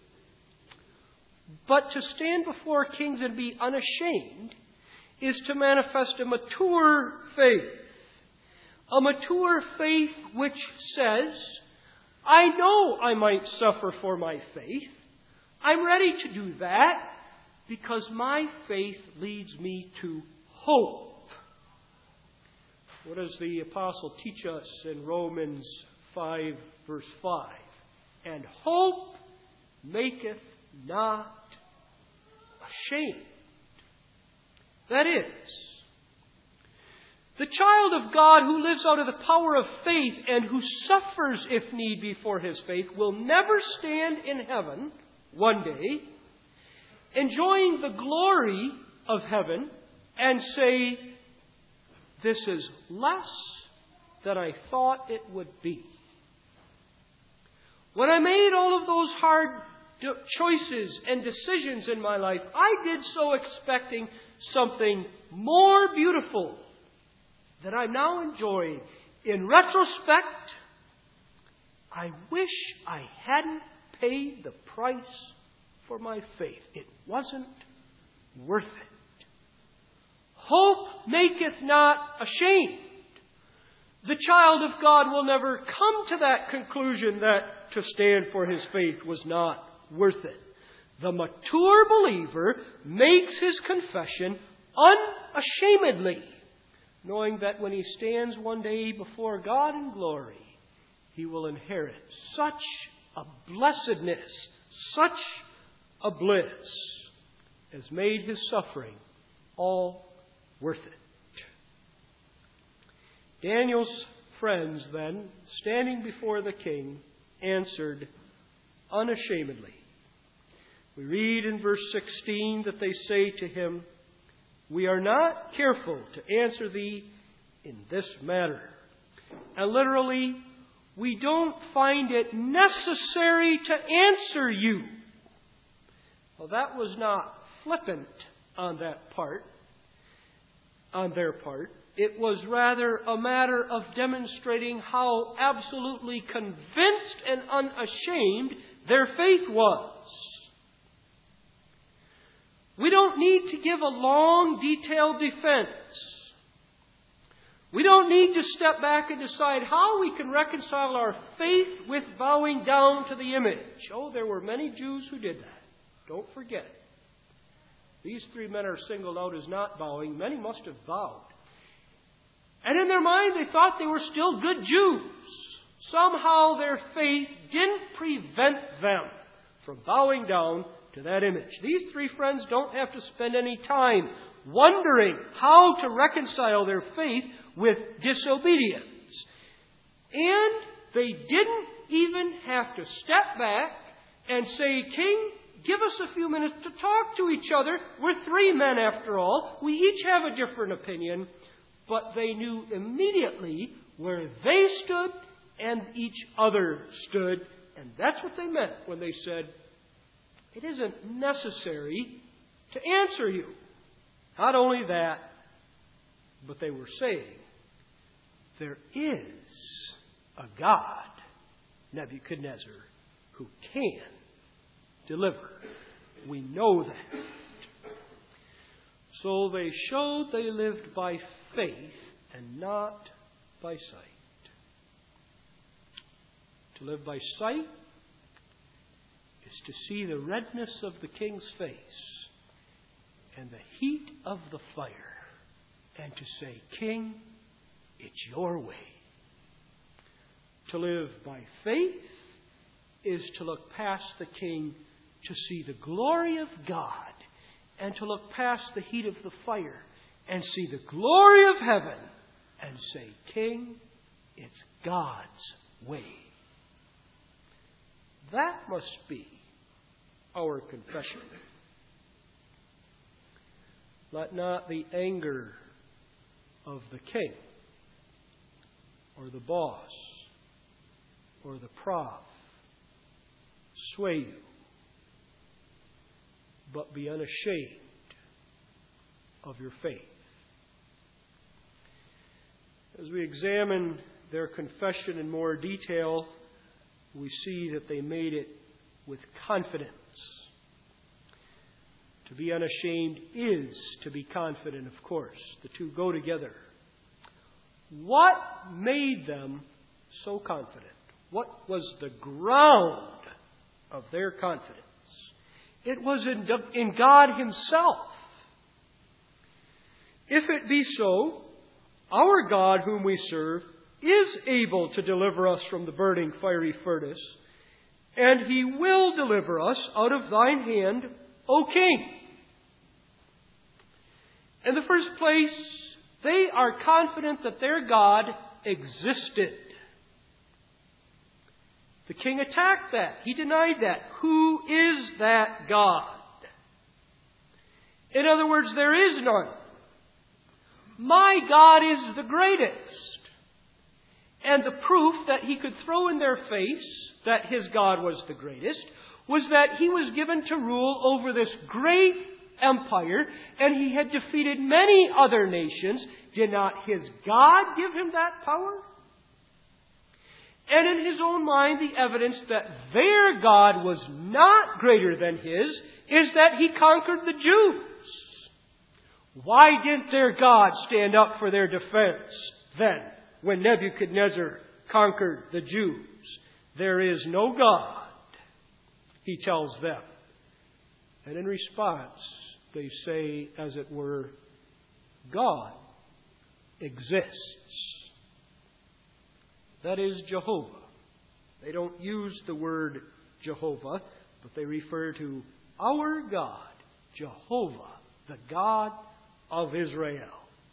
But to stand before kings and be unashamed is to manifest a mature faith. A mature faith which says, I know I might suffer for my faith. I'm ready to do that because my faith leads me to hope. What does the apostle teach us in Romans five, verse five? And hope maketh not ashamed. That is, the child of God who lives out of the power of faith and who suffers, if need be, for his faith will never stand in heaven one day, enjoying the glory of heaven, and say, this is less than I thought it would be. When I made all of those hard choices and decisions in my life, I did so expecting something more beautiful that I'm now enjoying. In retrospect, I wish I hadn't paid the price for my faith. It wasn't worth it. Hope maketh not ashamed. The child of God will never come to that conclusion that to stand for his faith was not worth it. The mature believer makes his confession unashamedly, knowing that when he stands one day before God in glory, he will inherit such a blessedness, such a bliss, as made his suffering all worth it. Daniel's friends then, standing before the king, answered unashamedly. We read in verse sixteen that they say to him, we are not careful to answer thee in this matter. And literally, we don't find it necessary to answer you. Well, that was not flippant on that part, on their part. It was rather a matter of demonstrating how absolutely convinced and unashamed their faith was. We don't need to give a long, detailed defense. We don't need to step back and decide how we can reconcile our faith with bowing down to the image. Oh, there were many Jews who did that. Don't forget. These three men are singled out as not bowing. Many must have bowed. And in their mind, they thought they were still good Jews. Somehow their faith didn't prevent them from bowing down to that image. These three friends don't have to spend any time wondering how to reconcile their faith with disobedience. And they didn't even have to step back and say, King, give us a few minutes to talk to each other. We're three men after all. We each have a different opinion. But they knew immediately where they stood and each other stood. And that's what they meant when they said, it isn't necessary to answer you. Not only that, but they were saying, there is a God, Nebuchadnezzar, who can deliver. We know that. So they showed they lived by faith and not by sight. To live by sight is to see the redness of the king's face and the heat of the fire and to say, King, it's your way. To live by faith is to look past the king to see the glory of God and to look past the heat of the fire and see the glory of heaven and say, King, it's God's way. That must be our confession. Let not the anger of the king or the boss or the prof sway you, but be unashamed of your faith. As we examine their confession in more detail, we see that they made it with confidence. To be unashamed is to be confident, of course. The two go together. What made them so confident? What was the ground of their confidence? It was in, in God Himself. If it be so, Our God, whom we serve, is able to deliver us from the burning fiery furnace, and He will deliver us out of thine hand, O king. In the first place, they are confident that their God existed. The king attacked that. He denied that. Who is that God? In other words, there is none. My God is the greatest. And the proof that he could throw in their face that his God was the greatest was that he was given to rule over this great empire, and he had defeated many other nations. Did not his God give him that power? And in his own mind, the evidence that their God was not greater than his is that he conquered the Jews. Why didn't their God stand up for their defense then, when Nebuchadnezzar conquered the Jews? There is no God, he tells them. And in response, they say, as it were, God exists. That is Jehovah. They don't use the word Jehovah, but they refer to our God, Jehovah, the God of Israel.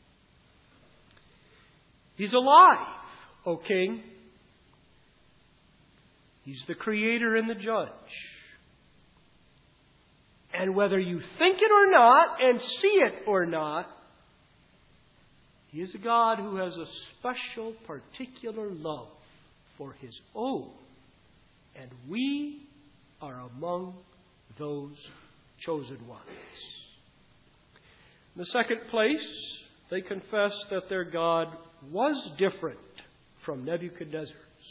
He's alive, O king. He's the creator and the judge. And whether you think it or not, and see it or not, He is a God who has a special, particular love for His own. And we are among those chosen ones. In the second place, they confess that their God was different from Nebuchadnezzar's.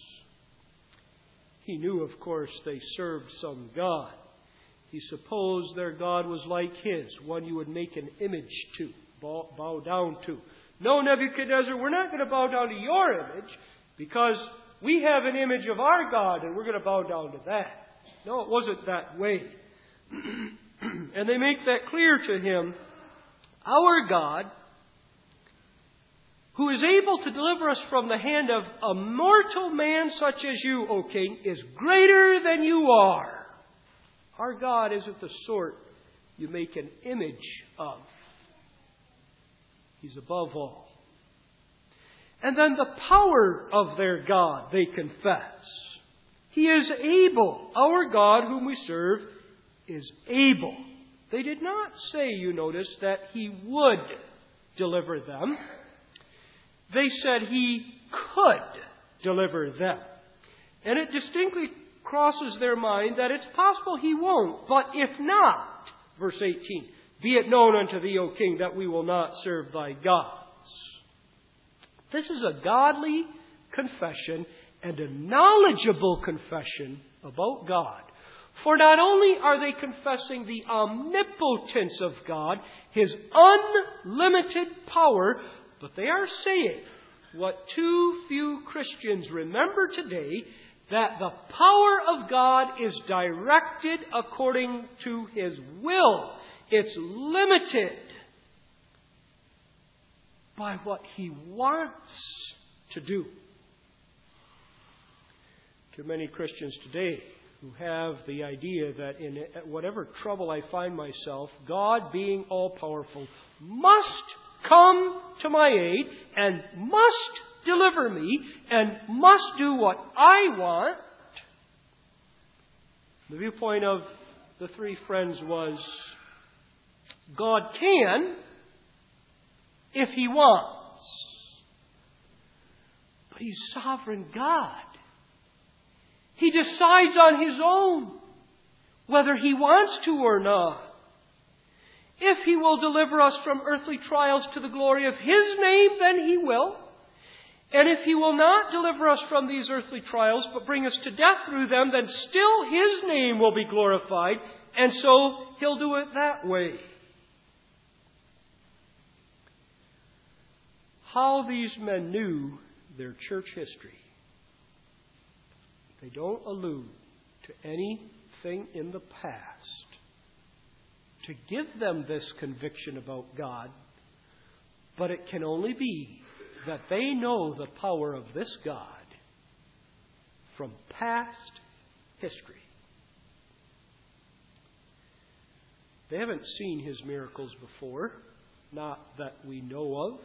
He knew, of course, they served some God. He supposed their God was like his, one you would make an image to, bow, bow down to. No, Nebuchadnezzar, we're not going to bow down to your image because we have an image of our God and we're going to bow down to that. No, it wasn't that way. And they make that clear to him. Our God, who is able to deliver us from the hand of a mortal man such as you, O king, is greater than you are. Our God isn't the sort you make an image of. He's above all. And then the power of their God, they confess. He is able. Our God, whom we serve, is able. They did not say, you notice, that He would deliver them. They said He could deliver them. And it distinctly crosses their mind that it's possible He won't. But if not, verse eighteen, be it known unto thee, O king, that we will not serve thy gods. This is a godly confession and a knowledgeable confession about God. For not only are they confessing the omnipotence of God, His unlimited power, but they are saying what too few Christians remember today, that the power of God is directed according to His will. It's limited by what He wants to do. Too many Christians today who have the idea that in whatever trouble I find myself, God, being all-powerful, must come to my aid and must deliver me and must do what I want. The viewpoint of the three friends was, God can if He wants. But He's sovereign God. He decides on His own whether He wants to or not. If He will deliver us from earthly trials to the glory of His name, then He will. And if He will not deliver us from these earthly trials, but bring us to death through them, then still His name will be glorified. And so He'll do it that way. How these men knew their church history. They don't allude to anything in the past to give them this conviction about God, but it can only be that they know the power of this God from past history. They haven't seen His miracles before, not that we know of.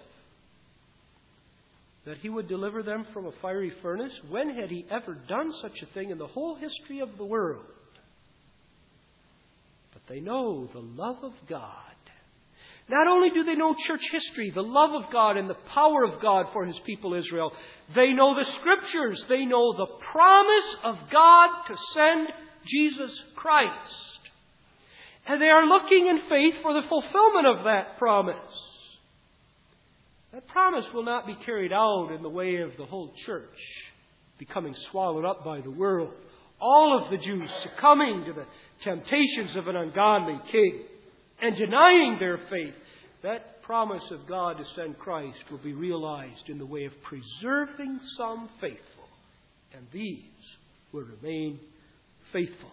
That He would deliver them from a fiery furnace? When had He ever done such a thing in the whole history of the world? But they know the love of God. Not only do they know church history, the love of God and the power of God for His people Israel, they know the Scriptures. They know the promise of God to send Jesus Christ. And they are looking in faith for the fulfillment of that promise. That promise will not be carried out in the way of the whole church becoming swallowed up by the world. All of the Jews succumbing to the temptations of an ungodly king and denying their faith. That promise of God to send Christ will be realized in the way of preserving some faithful. And these will remain faithful.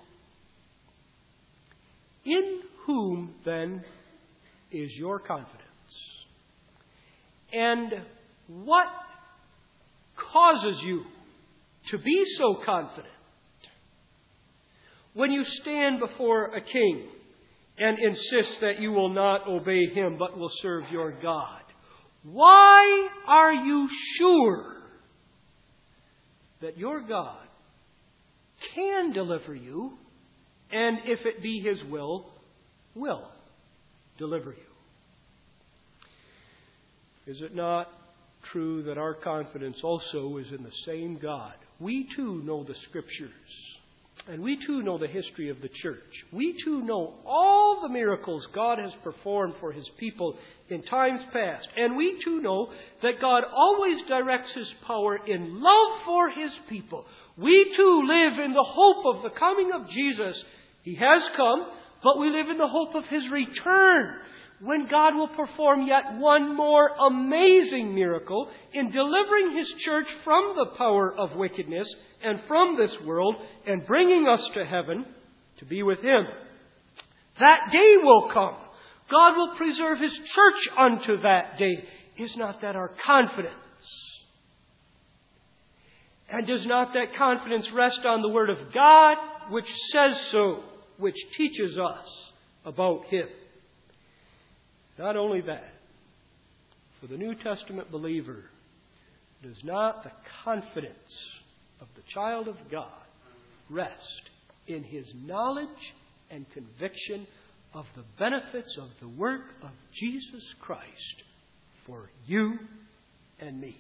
In whom, then, is your confidence? And what causes you to be so confident when you stand before a king and insist that you will not obey him but will serve your God? Why are you sure that your God can deliver you, and if it be His will, will deliver you? Is it not true that our confidence also is in the same God? We too know the Scriptures. And we too know the history of the church. We too know all the miracles God has performed for His people in times past. And we too know that God always directs His power in love for His people. We too live in the hope of the coming of Jesus. He has come, but we live in the hope of His return, when God will perform yet one more amazing miracle in delivering His church from the power of wickedness and from this world and bringing us to heaven to be with Him. That day will come. God will preserve His church unto that day. Is not that our confidence? And does not that confidence rest on the Word of God, which says so, which teaches us about Him? Not only that, for the New Testament believer, does not the confidence of the child of God rest in his knowledge and conviction of the benefits of the work of Jesus Christ for you and me?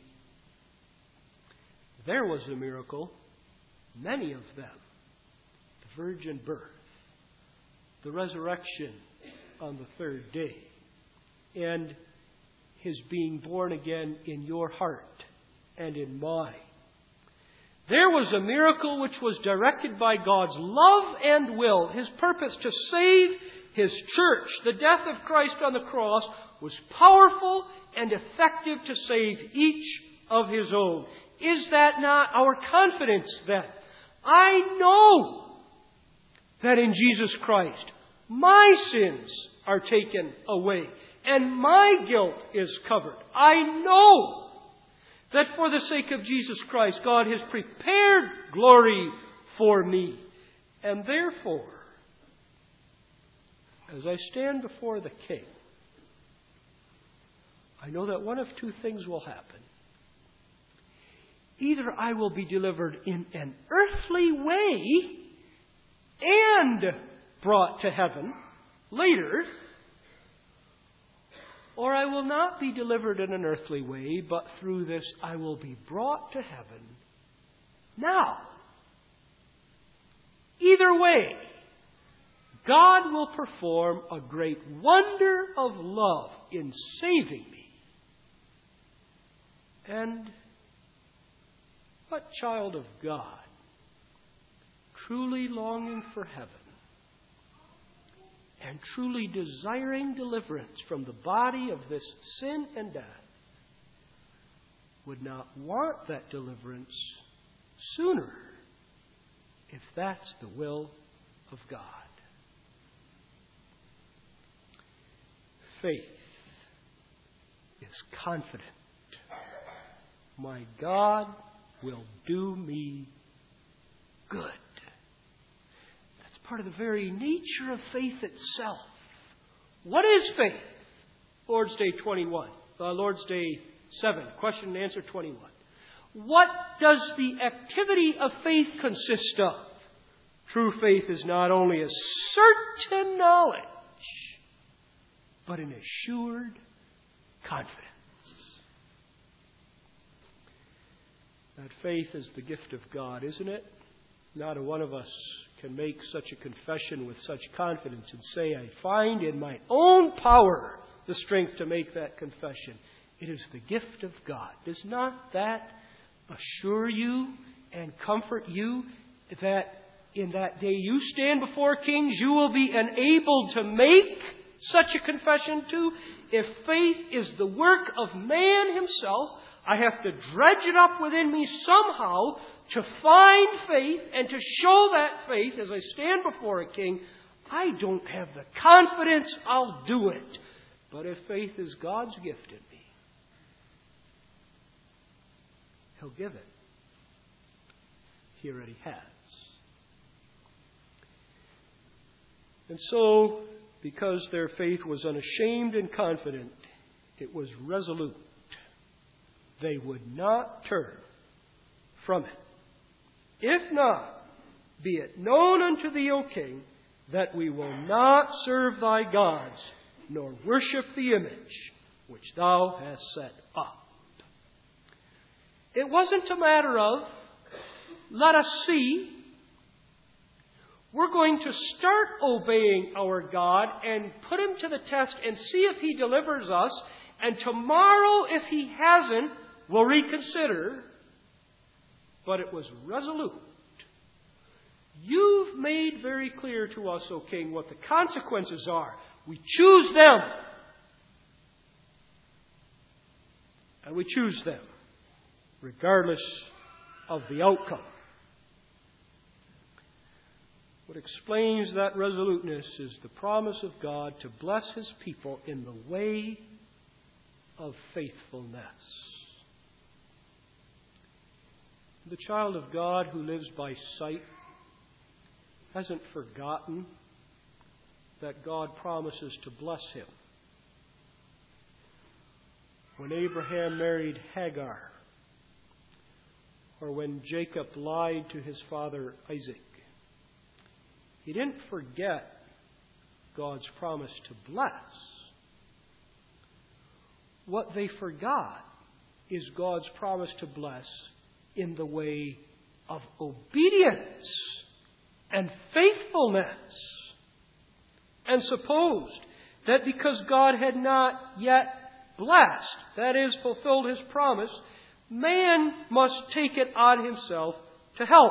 There was a miracle, many of them. The virgin birth, the resurrection on the third day, and His being born again in your heart and in mine. There was a miracle which was directed by God's love and will, His purpose to save His church. The death of Christ on the cross was powerful and effective to save each of His own. Is that not our confidence then? I know that in Jesus Christ my sins are taken away and my guilt is covered. I know that for the sake of Jesus Christ, God has prepared glory for me. And therefore, as I stand before the King, I know that one of two things will happen. Either I will be delivered in an earthly way and brought to heaven later, or I will not be delivered in an earthly way, but through this I will be brought to heaven now. Either way, God will perform a great wonder of love in saving me. And what child of God, truly longing for heaven, and truly desiring deliverance from the body of this sin and death, would not want that deliverance sooner, if that's the will of God? Faith is confident my God will do me good. That's part of the very nature of faith itself. What is faith? Lord's Day twenty-one. Uh, Lord's Day seven. Question and answer twenty-one. What does the activity of faith consist of? True faith is not only a certain knowledge, but an assured confidence. That faith is the gift of God, isn't it? Not a one of us can make such a confession with such confidence and say, I find in my own power the strength to make that confession. It is the gift of God. Does not that assure you and comfort you that in that day you stand before kings, you will be enabled to make such a confession too? If faith is the work of man himself, I have to dredge it up within me somehow to find faith and to show that faith as I stand before a king. I don't have the confidence I'll do it. But if faith is God's gift in me, He'll give it. He already has. And so, because their faith was unashamed and confident, it was resolute. They would not turn from it. If not, be it known unto thee, O king, that we will not serve thy gods, nor worship the image which thou hast set up. It wasn't a matter of, let us see. We're going to start obeying our God and put Him to the test and see if He delivers us. And tomorrow, if He hasn't, we'll reconsider. But it was resolute. You've made very clear to us, O king, what the consequences are. We choose them. And we choose them, regardless of the outcome. What explains that resoluteness is the promise of God to bless His people in the way of faithfulness. The child of God who lives by sight hasn't forgotten that God promises to bless him. When Abraham married Hagar, or when Jacob lied to his father Isaac, he didn't forget God's promise to bless. What they forgot is God's promise to bless in the way of obedience and faithfulness, and supposed that because God had not yet blessed, that is, fulfilled His promise, man must take it on himself to help.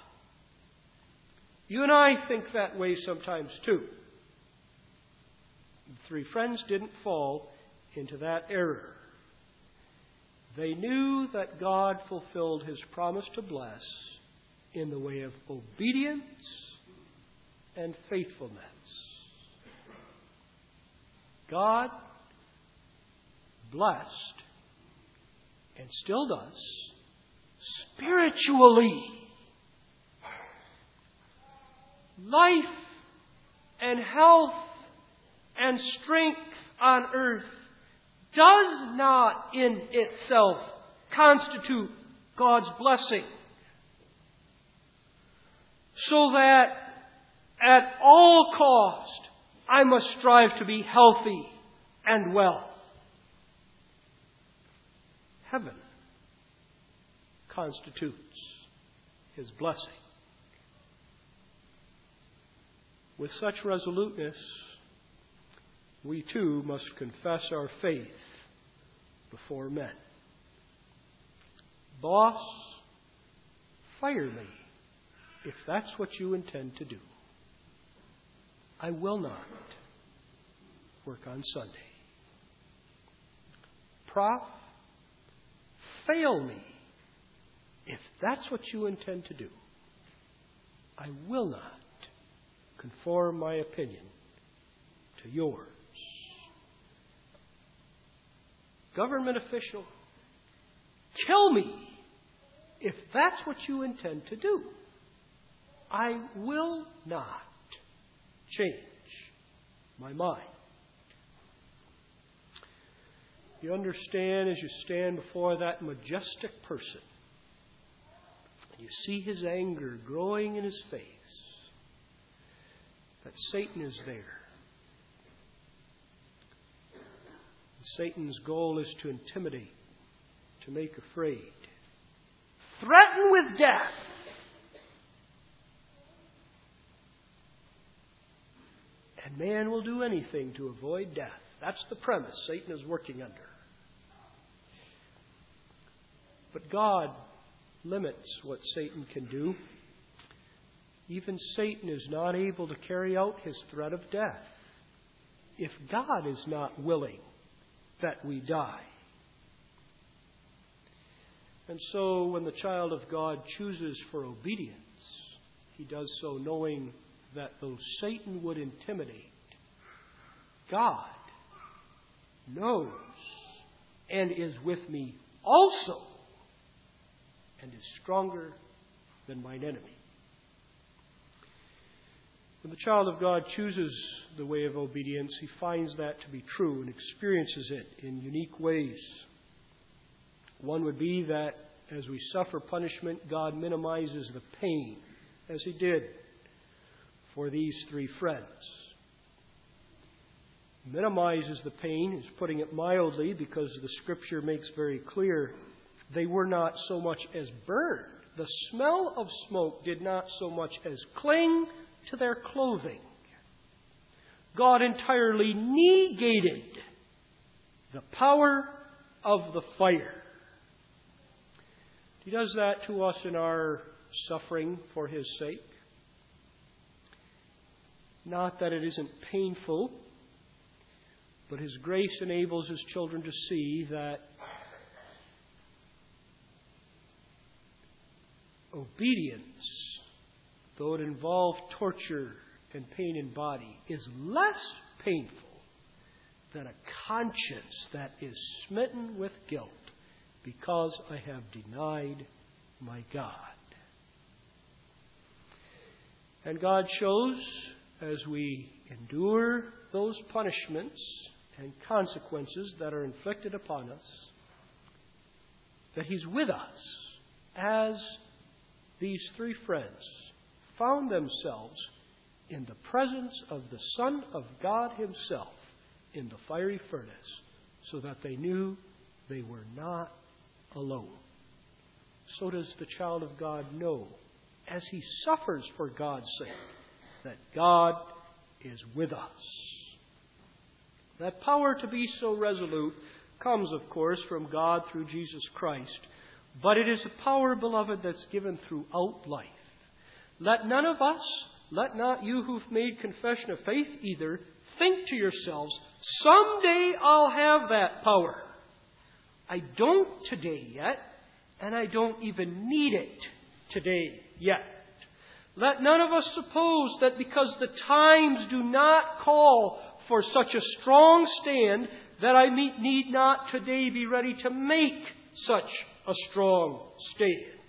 You and I think that way sometimes too. The three friends didn't fall into that error. They knew that God fulfilled His promise to bless in the way of obedience and faithfulness. God blessed, and still does, spiritually. Life and health and strength on earth does not in itself constitute God's blessing. So that at all cost, I must strive to be healthy and well. Heaven constitutes His blessing. With such resoluteness, we too must confess our faith before men. Boss, fire me if that's what you intend to do. I will not work on Sunday. Prof, fail me if that's what you intend to do. I will not conform my opinion to yours. Government official, Tell me if that's what you intend to do. I will not change my mind. You understand, as you stand before that majestic person, you see his anger growing in his face, that Satan is there. And Satan's goal is to intimidate, to make afraid, threaten with death. And man will do anything to avoid death. That's the premise Satan is working under. But God limits what Satan can do. Even Satan is not able to carry out his threat of death if God is not willing that we die. And so when the child of God chooses for obedience, he does so knowing that though Satan would intimidate, God knows and is with me also, and is stronger than mine enemy. When the child of God chooses the way of obedience, he finds that to be true and experiences it in unique ways. One would be that as we suffer punishment, God minimizes the pain, as he did for these three friends. Minimizes the pain is putting it mildly, because the Scripture makes very clear they were not so much as burned. The smell of smoke did not so much as cling to their clothing. God entirely negated the power of the fire. He does that to us in our suffering for His sake. Not that it isn't painful, but His grace enables His children to see that obedience, though it involves torture and pain in body, is less painful than a conscience that is smitten with guilt because I have denied my God. And God shows, as we endure those punishments and consequences that are inflicted upon us, that He's with us as these three friends found themselves in the presence of the Son of God Himself in the fiery furnace, so that they knew they were not alone. So does the child of God know, as he suffers for God's sake, that God is with us. That power to be so resolute comes, of course, from God through Jesus Christ. But it is a power, beloved, that's given throughout life. Let none of us, let not you who've made confession of faith either, think to yourselves, someday I'll have that power. I don't today yet, and I don't even need it today yet. Let none of us suppose that because the times do not call for such a strong stand, that I need not today be ready to make such a strong stand.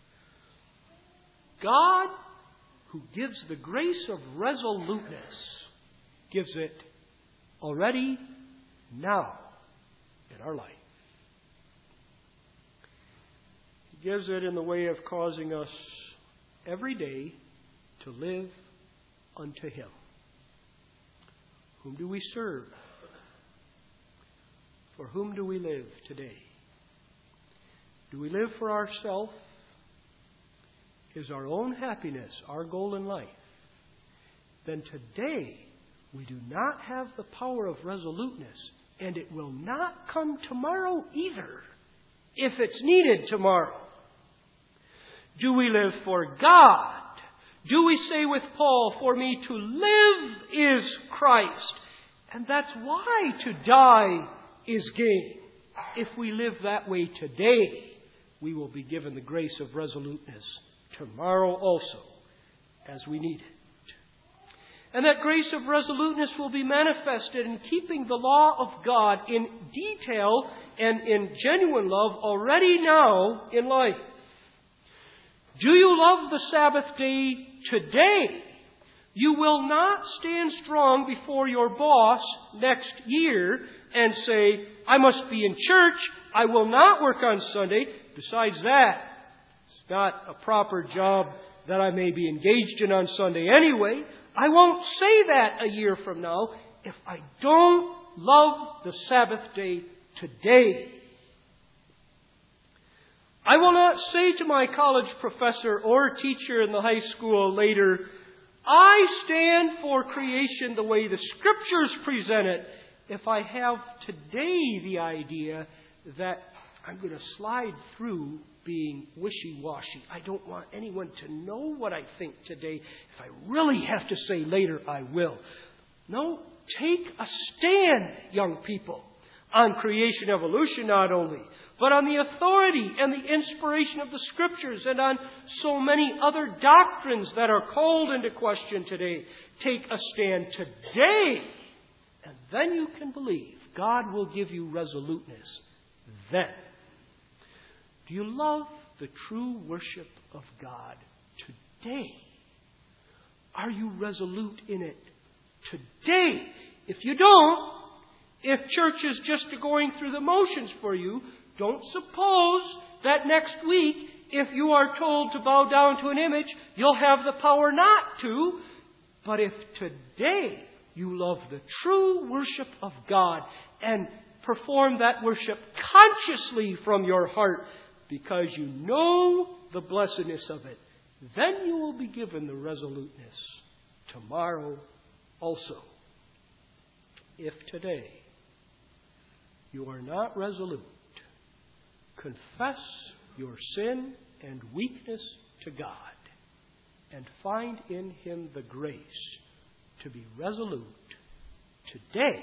God, who gives the grace of resoluteness, gives it already now in our life. He gives it in the way of causing us every day to live unto Him. Whom do we serve? For whom do we live today? Do we live for ourselves? Is our own happiness our goal in life? Then today we do not have the power of resoluteness, and it will not come tomorrow either, if it's needed tomorrow. Do we live for God? Do we say with Paul, for me to live is Christ? And that's why to die is gain. If we live that way today, we will be given the grace of resoluteness tomorrow also, as we need it. And that grace of resoluteness will be manifested in keeping the law of God in detail and in genuine love already now in life. Do you love the Sabbath day today? You will not stand strong before your boss next year and say, I must be in church, I will not work on Sunday. Besides that, it's not a proper job that I may be engaged in on Sunday anyway. I won't say that a year from now if I don't love the Sabbath day today. I will not say to my college professor or teacher in the high school later, I stand for creation the way the Scriptures present it, if I have today the idea that I'm going to slide through being wishy-washy. I don't want anyone to know what I think today. If I really have to say later, I will. No, take a stand, young people, on creation evolution not only, but on the authority and the inspiration of the Scriptures and on so many other doctrines that are called into question today. Take a stand today, and then you can believe God will give you resoluteness then. Do you love the true worship of God today? Are you resolute in it today? If you don't, if church is just going through the motions for you, don't suppose that next week, if you are told to bow down to an image, you'll have the power not to. But if today you love the true worship of God and perform that worship consciously from your heart, because you know the blessedness of it, then you will be given the resoluteness tomorrow also. If today you are not resolute, confess your sin and weakness to God and find in Him the grace to be resolute today,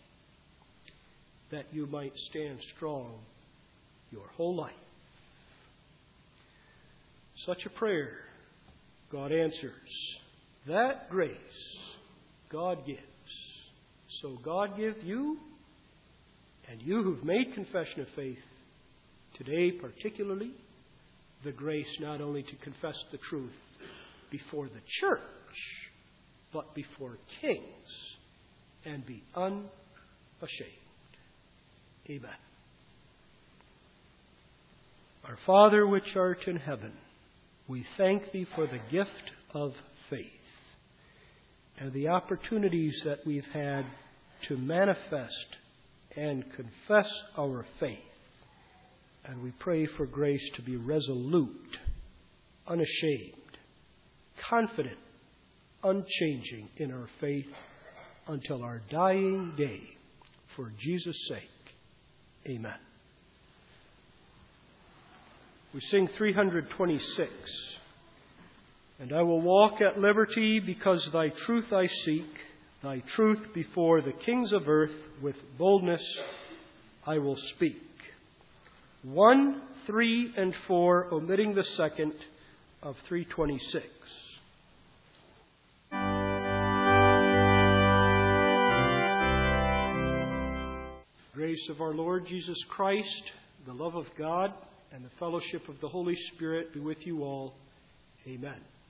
that you might stand strong your whole life. Such a prayer God answers. That grace God gives. So God give you, and you who've made confession of faith, today particularly, the grace not only to confess the truth before the church, but before kings, and be unashamed. Amen. Our Father which art in heaven, we thank Thee for the gift of faith and the opportunities that we've had to manifest and confess our faith. And we pray for grace to be resolute, unashamed, confident, unchanging in our faith until our dying day. For Jesus' sake, amen. We sing three twenty-six. And I will walk at liberty because Thy truth I seek, Thy truth before the kings of earth with boldness I will speak. One, three, and four, omitting the second of three twenty-six. Grace of our Lord Jesus Christ, the love of God, and the fellowship of the Holy Spirit be with you all. Amen.